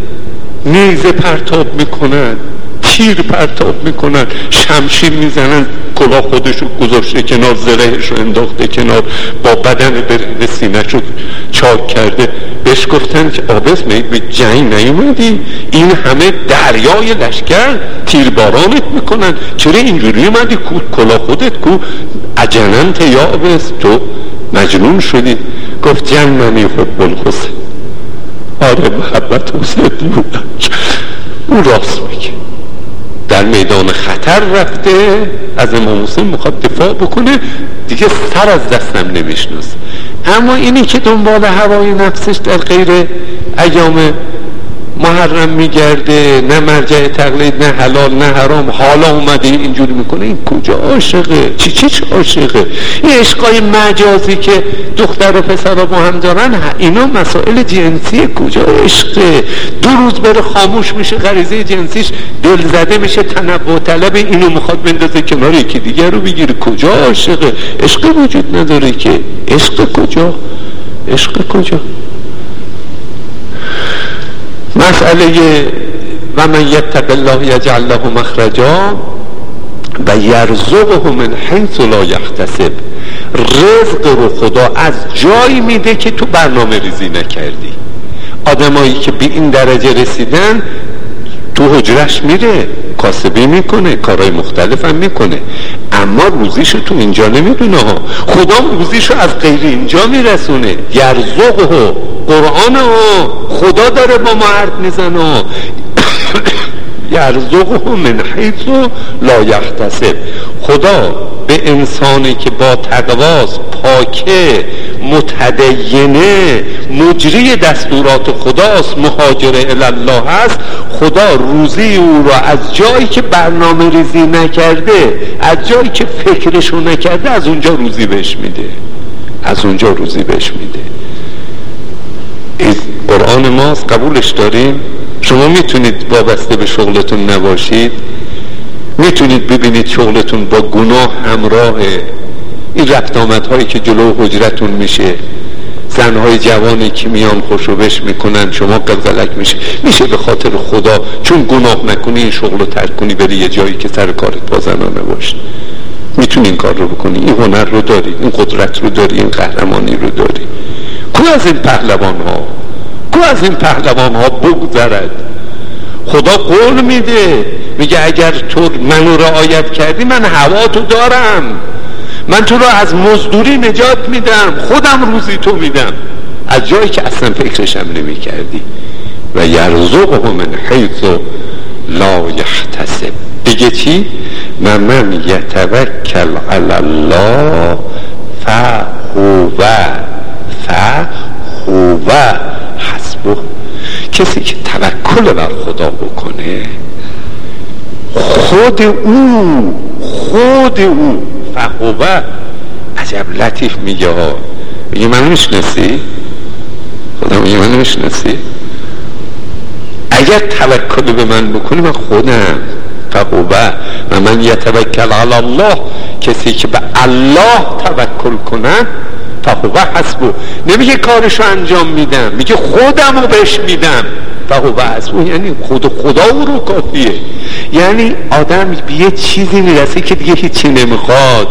نیزه پرتاب میکنن، تیر پرتاب میکنن، شمشیر میزنن، کلاه خودشو گذاشته کنار، زرهشو انداخته کنار، با بدن برنده سینه‌شو چاک کرده. بهش گفتن که آبس مگه به جنگ نیومدی؟ این همه دریای لشکر تیربارانت میکنن، چرا اینجوری اومدی؟ کلاه خودت کو؟ اجننت یا آبس، تو مجنون شدی؟ گفت جننی حب الحسین، آره محبت حسین بودن. اون راست میگه، در میدان خطر رفته، از امام حسین میخواد دفاع بکنه، دیگه سر از دستم نمیشناسه. اما اینی که دنبال هوای نفسش در غیر ایام محرم میگرده، نه مرجع تقلید، نه حلال نه حرام، حالا اومده اینجوری میکنه، این کجا عاشقه؟ چی عاشقه؟ این عشقای مجازی که دختر و پسرها با هم دارن، اینا مسائل جنسی، کجا عشقه؟ 2 روز بره خاموش میشه، غریزه جنسیش دل زده میشه، تنوع طلب، اینو میخواد بندازه کنار، یکی دیگر رو بگیره. کجا عاشقه؟ عشق وجود نداره که. عشق کجا؟ مسئله و من یتق الله یجعل له مخرجا و یرزقه من حیث لا یحتسب. رزق رو خدا از جایی میده که تو برنامه ریزی نکردی. آدمایی که به این درجه رسیدن تو حجرش میره، کاسبی میکنه، کارهای مختلف هم میکنه، اما روزیشو تو اینجا نمیدونه ها. خدا روزیشو از غیر اینجا میرسونه. یرزقه، قرآن ها، خدا داره با ما حرف میزنه. یرزقه من حیث لا یحتسب. خدا به انسانی که با تقواست، پاکه، متدینه، مجری دستورات خداست، مهاجر الله هست، خدا روزی او را از جایی که برنامه ریزی نکرده، از جایی که فکرشو نکرده، از اونجا روزی بهش میده. این قرآن ماست، قبولش داریم. شما میتونید وابسته به شغلتون نباشید، میتونید ببینید شغلتون با گناه همراهه. این رفت آمدهایی که جلو حجرتون میشه، زنهای جوانی که میان خوشوبش میکنن، شما قلقلک میشه به خاطر خدا، چون گناه نکنی این شغل رو ترک کنی بری یه جایی که سر کارت با زنانه باشه. میتونی این کار رو بکنی، این هنر رو داری، این قدرت رو داری، این قهرمانی رو داری. کو از این پهلوان ها بگذرد. خدا قول میده، میگه اگر تو منو رعایت کردی، من هوا تو دارم، من تو رو از مزدوری نجات میدم، خودم روزی تو میدم، از جایی که اصلا فکرشم نمی کردی. و یرزقه من حیث لا یحتسب. دیگه چی؟ من یتوکل علی الله فهو حسبه. کسی که توکل بر خدا بکنه، خود او فهو. عجب لطیف میگه ها، میگه منو میشناسی؟ خدا میگه منو میشناسی؟ اگر توکل به من بکنی، من خودم فهو. و من یتوکل علی الله، کسی که به الله توکل کنن، فهو حسبه. نمیگه کارشو انجام میدم، میگه خودم رو بهش میدم. فهو حسبه یعنی خدا او رو کافیه. یعنی آدم به یه چیزی میرسه که دیگه هیچی نمیخواد.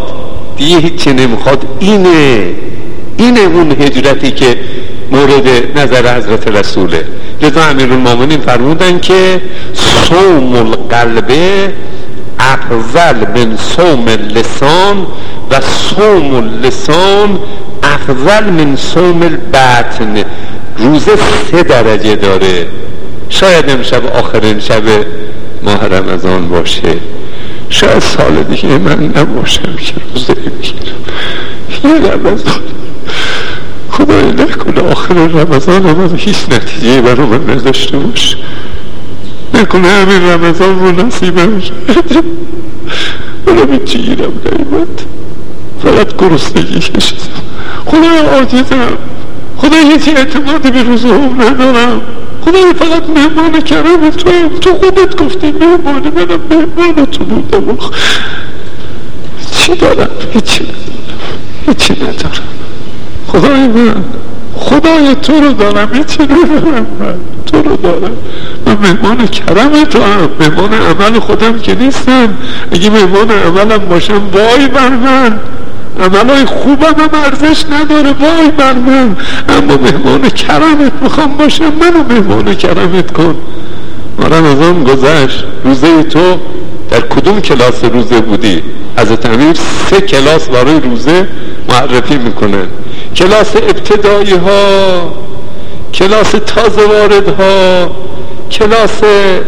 اینه اون هجرتی که مورد نظر حضرت رسوله. لذا امیرالمومنین فرمودن که صوم القلب افضل من صوم اللسان و صوم اللسان افضل من صوم البطن. روزه 3 درجه داره. شاید امشب آخرین شب ماه رمضان باشه، شاید سال دیگه من نباشم که روزه بگیرم. یه رمضان خدای نکنه آخر رمضان من هیچ نتیجه برای من نداشته باشه، نکنه همین رمضان رو نصیبم شد، برای چی گیرم نایمد، فقط گرسنگی کشیدم. خدای عاجزم، خدای هیچ اعتمادی به روزه هم ندارم، خدای فقط مهمان کرم تو خودت گفتی مهمان منم، مهمان تو بودم. چی دارم؟ هیچی ندارم. خدای من، خدای تو رو دارم، هیچی ندارم. من تو رو دارم، من مهمان کرم تو هم، مهمان عمل خودم که نیستم. اگه مهمان عملم باشم وای بر من، عملای خوبم هم ارزش نداره، وای بر من. اما مهمان کرمت میخوام باشم، منو مهمان کرمت کن. رمضان گذشت، روزه تو در کدوم کلاس روزه بودی؟ حضرت امیر 3 کلاس برای روزه معرفی میکنن. کلاس ابتدایی ها، کلاس تازه وارد ها، کلاس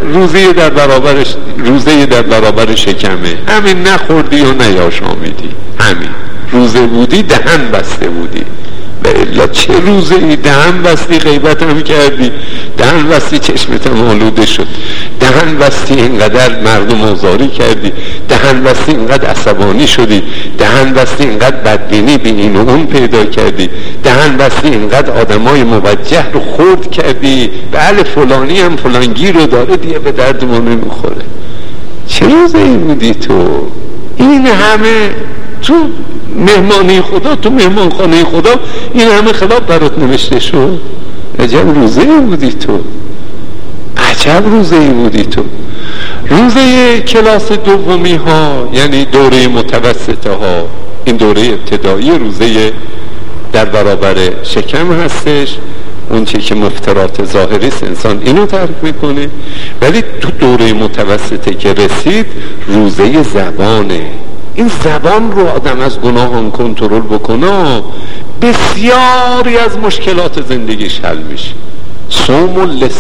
روزه در برابر شکمه، همین نخوردی و نیاشامیدی، همین روزه بودی، دهن بسته بودی. و الا چه روزه ای؟ دهن بستی غیبت هم کردی، دهن بستی چشمت هم آلوده شد، دهن بستی اینقدر مردم آزاری کردی، دهن بستی اینقدر عصبانی شدی، دهن بستی اینقدر بدبینی به این و اون پیدا کردی، دهن بستی اینقدر آدمای موجه رو خورد کردی، بله فلانی هم فلانگی رو داره دیگه به درد ما نمیخوره. چه روزه ای بودی تو؟ این همه تو مهمانی خدا، تو مهمانخانه خدا این همه خلاف برات نوشته شد. عجب روزه ای بودی تو، عجب روزه ای بودی تو. روزه کلاس دومی ها یعنی دوره متوسطه ها، این دوره ابتدایی روزه در برابر شکم هستش. اون چی که مفترات ظاهری است انسان اینو ترک میکنه، ولی تو دوره متوسطه که رسید روزه زبانه. این زبان رو آدم از گناهان کنترل بکنه بسیاری از مشکلات زندگیش حل میشه. صوم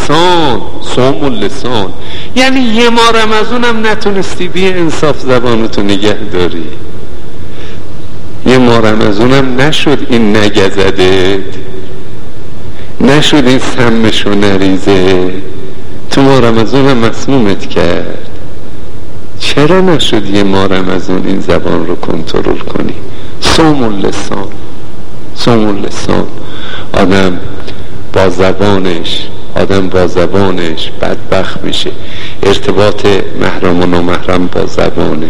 اللسان یعنی یه ماه رمضان هم نتونستی بی انصاف زبانتو نگه داری، یه ماه رمضان هم نشد این نگزدت، نشد این سمشو نریزه، تو ماه رمضان هم مسمومت کرد. چرا نشد یه ماه رمضان این زبان رو کنترل کنی؟ صوم اللسان. آدم با زبانش بدبخت میشه. ارتباط محرم و نامحرم با زبانه،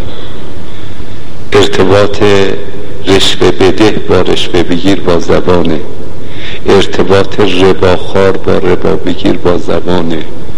ارتباط رشوه بده با رشوه بگیر با زبانه، ارتباط رباخوار با ربا بگیر با زبانه،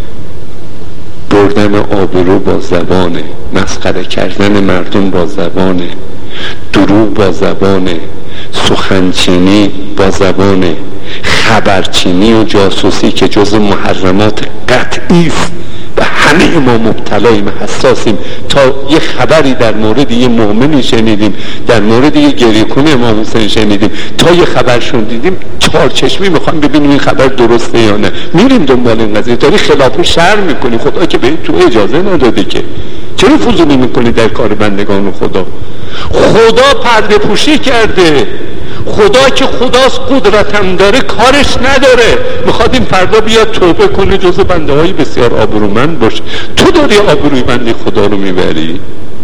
بردن آبرو با زبانه، مسخره کردن مردم با زبانه، دروغ با زبانه، سخنچینی با زبانه، خبرچینی و جاسوسی که جز محرمات قطعی است و همه ما مبتلاییم، حساسیم. تا یه خبری در مورد یه مؤمنی شنیدیم، در مورد یه گریه‌کن امام حسین شنیدیم، تا یه خبر شنیدیم چارچشمی میخوایم ببینیم این خبر درسته یا نه، میریم دنبال این قضیه. داری خلاف شرع میکنی، خدا که به تو اجازه نداده که. چرا فضولی میکنی در کار بندگان خدا؟ خدا پرده پوشی کرده. خدا که خداست، قدرتم داره، کارش نداره، میخواد این فردا بیاد توبه کنه، جز بنده های بسیار آبرومند باشه. تو داری آبروی بنده خدا رو میبری.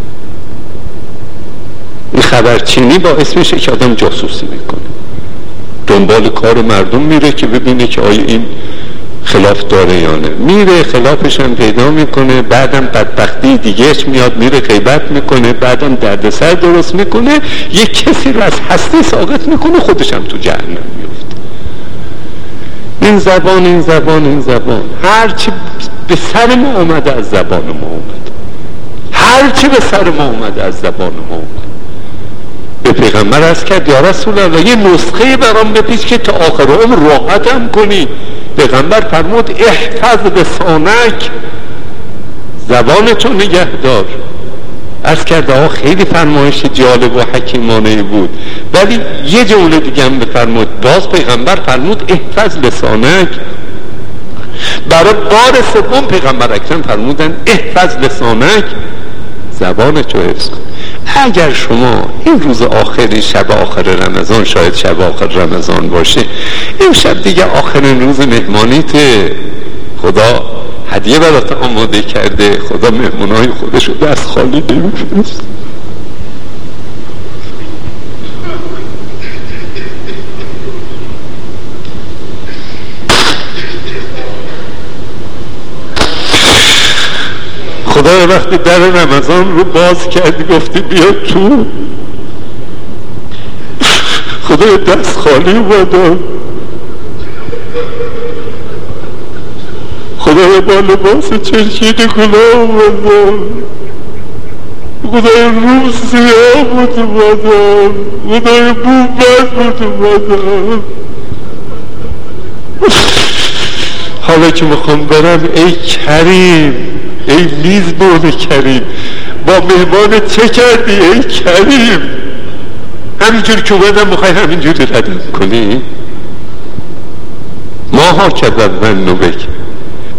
این خبرچینی باعث میشه که آدم جاسوسی میکنه، دنبال کار مردم میره که ببینه که آیا این خلاف داره یا نه، میره خلافش هم پیدا میکنه، بعدم بدبختی دیگهش میاد، میره غیبت میکنه، بعدم دردسر درست میکنه، یک کسی رو از هستی ساقط میکنه، خودش هم تو جهنم میفته. این زبان هرچی به سر ما اومده از زبان ما اومده، هرچی به سر ما اومده از زبان ما اومده. به پیغمبر عرض کرد یا رسول الله یه نسخه برام بپیچ که تا آخر عمر راحتم کنی. پیغمبر فرمود احفظ لسانک، زبانتو نگه دار. عرض کرد خیلی فرمایش جالب و حکیمانه بود، ولی یه جمله دیگه هم بفرمود. باز پیغمبر فرمود احفظ لسانک. برای بار سوم پیغمبر اکرم فرمودن احفظ لسانک، زبانتو حفظ کن. اگر شما این روز آخری، شب آخر رمضان، شاید شب آخر رمضان باشه، این شب دیگه آخرین روز مهمانیته، خدا هدیه برات آماده کرده، خدا مهمونای خودشو دست خالی نمیفرسته. خدا وقتی در رمضان رو باز کردی گفتی بیا تو، خدا دست خالی اومدن، خدا با لباس چرکین کلاه اومدن، خدا روز سیاه بود اومدن، خدا بوبت بود اومدن. حالا که میخوام برم ای کریم، ای میزبان کریم، با مهمان چه کردی ای کریم؟ همینجور که اومدم میخوای همینجوری ردم کنی؟ ما ها کذب ظن بک،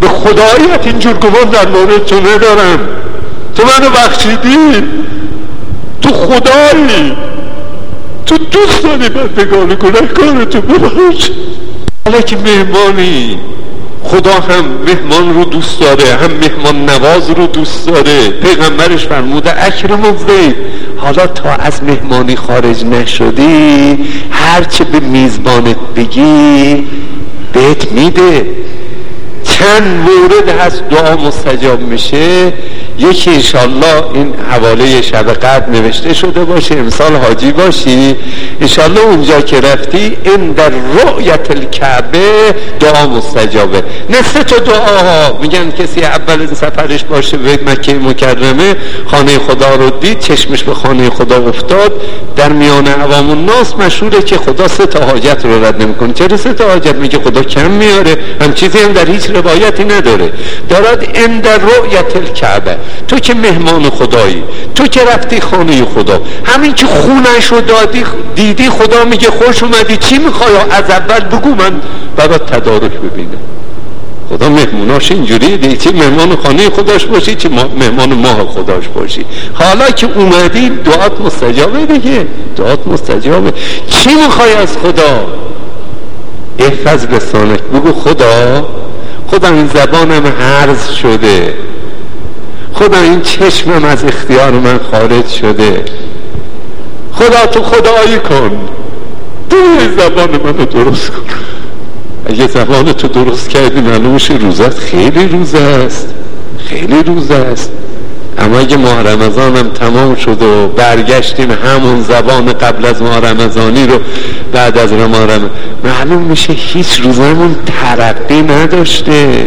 به خداییت اینجور گمان در مورد تو ندارم، تو منو بخشیدی، تو خدایی، تو دوست داری بندگان گنهکار تو ببخش. حالا که مهمانی، خدا هم مهمان رو دوست داره، هم مهمان نواز رو دوست داره. پیغمبرش فرموده اکرموا الضیف. حالا تا از مهمانی خارج نشدی هرچه به میزبانت بگی بهت میده. چند مورد هست دعا مستجاب میشه. یکی انشالله این حواله شب قدر نوشته شده باشه، امسال حاجی باشی انشالله اونجا که رفتی این در رؤیت الکعبه دعا مستجابه. نصف تا دعاها میگن کسی اول سفرش باشه به مکه مکرمه، خانه خدا رو دید، چشمش به خانه خدا افتاد، در میان عوام الناس مشهوره که خدا 3 تا حاجت رو رد نمیکنه. چرا 3 تا حاجت؟ میگه خدا کم میاره، هم چیزی هم در هیچ روایتی نداره. دارد این در رؤیت الکعبه، تو که مهمان خدایی، تو که رفتی خانه خدا، همین که خونش رو دیدی خدا میگه خوش اومدی، چی میخوای؟ از اول بگو من برات تدارک ببینم. خدا مهموناش اینجوری دیگه، چی مهمان خانه خداش باشی چی مهمان ماه خداش باشی. حالا که اومدی دعات مستجابه دیگه، دعات مستجابه. چی میخوای از خدا؟ احفظ لسانک، بگو خدا این زبانم هرز شده، خدا این چشمم از اختیار من خارج شده، خدا تو خدایی کن، تو زبان منو درست کن. اگه زبان تو درست کردی معلوم میشه روزت خیلی روزه است، خیلی روزه است. اما اگه ماه رمضان هم تمام شد و برگشتیم همون زبان قبل از ماه رمضانی رو بعد از ماه رمضان، معلوم میشه هیچ روزمون ترقی نداشته.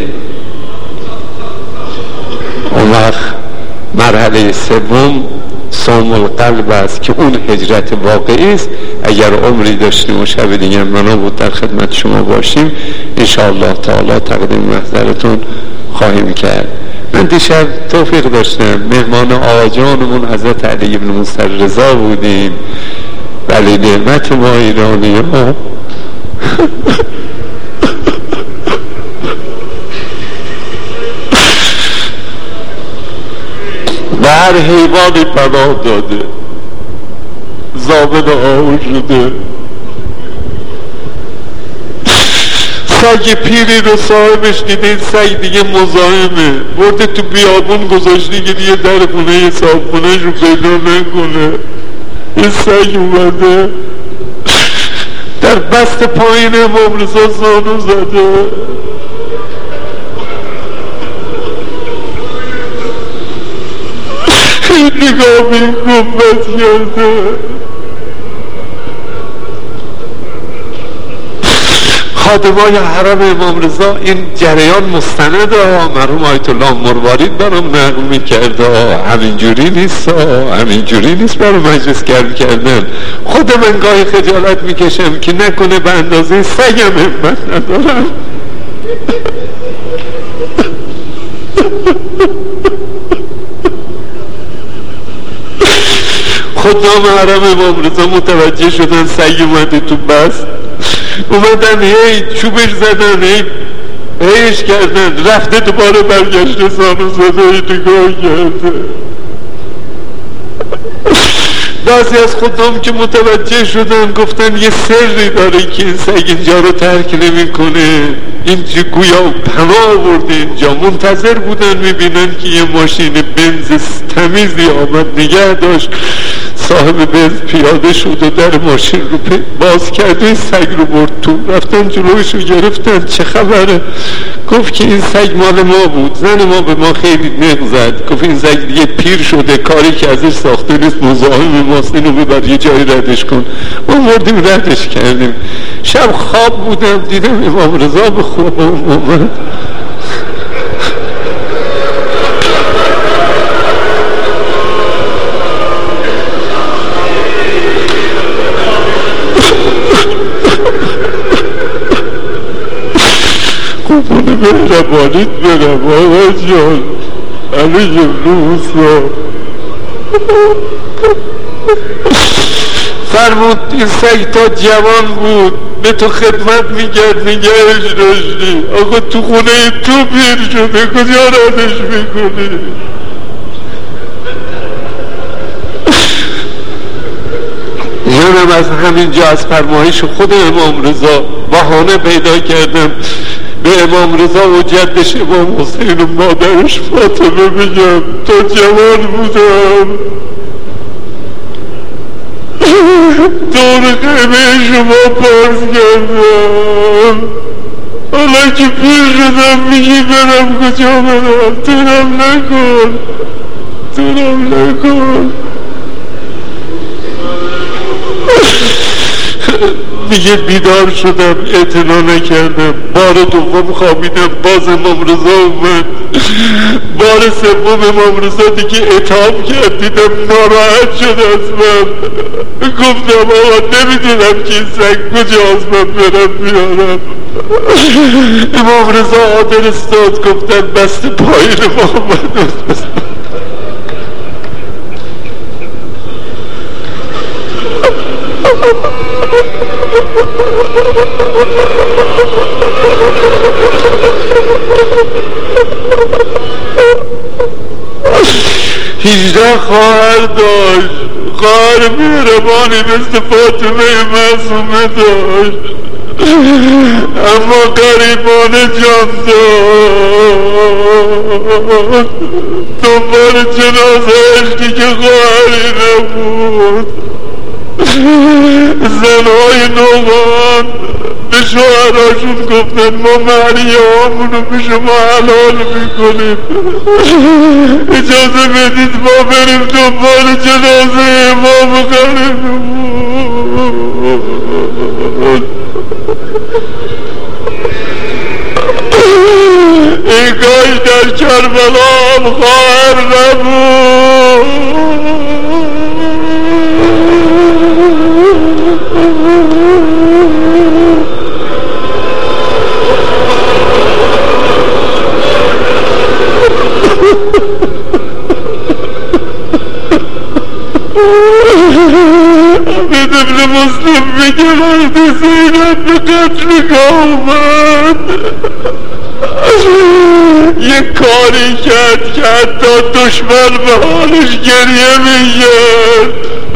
اون وقت مرحله سوم صوم القلب است که اون هجرت واقعی است. اگر عمری داشتیم و شب دیگه منو بود در خدمت شما باشیم انشاءالله تعالی تقدیم محضرتون خواهیم کرد. من دیشب توفیق داشتم مهمان آجانمون حضرت علی بن موسی رضا بودیم، ولی نعمت ما ایرانی ها به هر حیوانی پناه داده، زامن آهو شده، سگ پیری رو صاحبش دیده این سگ دیگه مزاحمه، برده تو بیابون گذاشتی که دیگه در خونه صاحب خونهش رو پیدا نکنه. این سگ اومده در بست پایین امام رضا زانو زده، این نگاه به این گنبد کرده. خادمای حرم امام رضا این جریان مستند ها، مرحوم آیت الله مروارید برام نقل میکرد، همینجوری نیست، همینجوری نیست برای مجلس گرم کردن. خود من گاهی خجالت میکشم که نکنه به اندازه سگم همت ندارم. خدام حرم امام رضا متوجه شدن سگ اومده تو بست، اومدن هی چوبش زدن، هیش کردن، رفته دوباره برگشته زانو زده، نگاه کرده. بعضی از خدام که متوجه شدن گفتن یه سری داره که این سگ اینجا رو ترک نمی کنه، این گویا پناه آورده اینجا. منتظر بودن میبینن که یه ماشین بنز تمیزی آمد نگه داشت، صاحب بنز پیاده شد و در ماشین رو باز کرد و این سگ رو برد تو. رفتن جلوش رو گرفتن، چه خبره؟ گفت که این سگ مال ما بود، زن ما به ما خیلی نق زد، گفت این سگ دیگه پیر شده، کاری که ازش ساخته نیست، مزاحم ماست، اینو ببر یه جایی ردش کن. ما بردیم ردش کردیم. شب خواب بودم دیدم امام رضا به خواب اومد. قبول مهربانیت برم آقا جان، علی موسی. فرمود این سگ تا جوان بود به تو خدمت میکرد نگهش داشتی. آقا تو خونه تو پیر شده کجا ردش میکنی؟ یعنی از همینجا از فرمایش خود امام رضا بهانه پیدا کردم به امام رضا و جدش امام حسین و مادرش فاطمه بگم تا جوان بودم دور خیمه شما پارس کردم، حالا که پیر شدم میگی برم کجا برم؟ تونم نکن میگه بیدار شدم اعتنا نکردم، بار دوم خوابیدم باز امام رضا اومد، بار سوم امام رضا دیگه اتهام کرد دیدم ناراحت شد از من، گفتم آقا نمیدونم که این سگ کجاست من برم بیارم. امام رضا عادل استاد گفتن بسته پایین محمد هیجده خواهر داشت، خواهر مهربانی مثل فاطمه معصومه داشت، اما غریبانه جان داد. دنبال جنازهش دیگه خواهری نبود. زنهای نوبان به شوهراشون گفتن ما مهریه‌هامونو به شما حلال میکنیم، اجازه بدید ما بریم دنبال جنازه امام غریبمون. ای کاش در کربلا هم خواهر نبود. حمید ابن مسلم میگه وقتی زینب به قتل اومد یک کاری کرد که حتی دشمن به حالش گریه میگرد.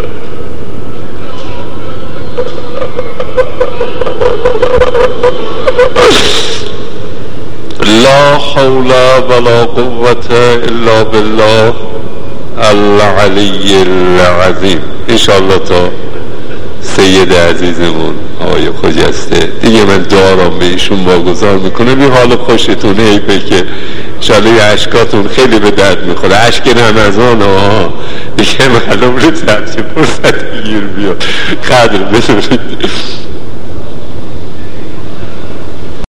لا حول ولا قوة الا بالله العلی العظیم. انشاءالله تا سید عزیزمون آقای خجسته دیگه من دارم به ایشون واگذار میکنم. این حال خوشتونه ایپه که انشاءالله عشقاتون خیلی به درد میخوره. عشق رمضان ها دیگه معلوم رو چه فرصت گیر بیاد. قدر بدونید.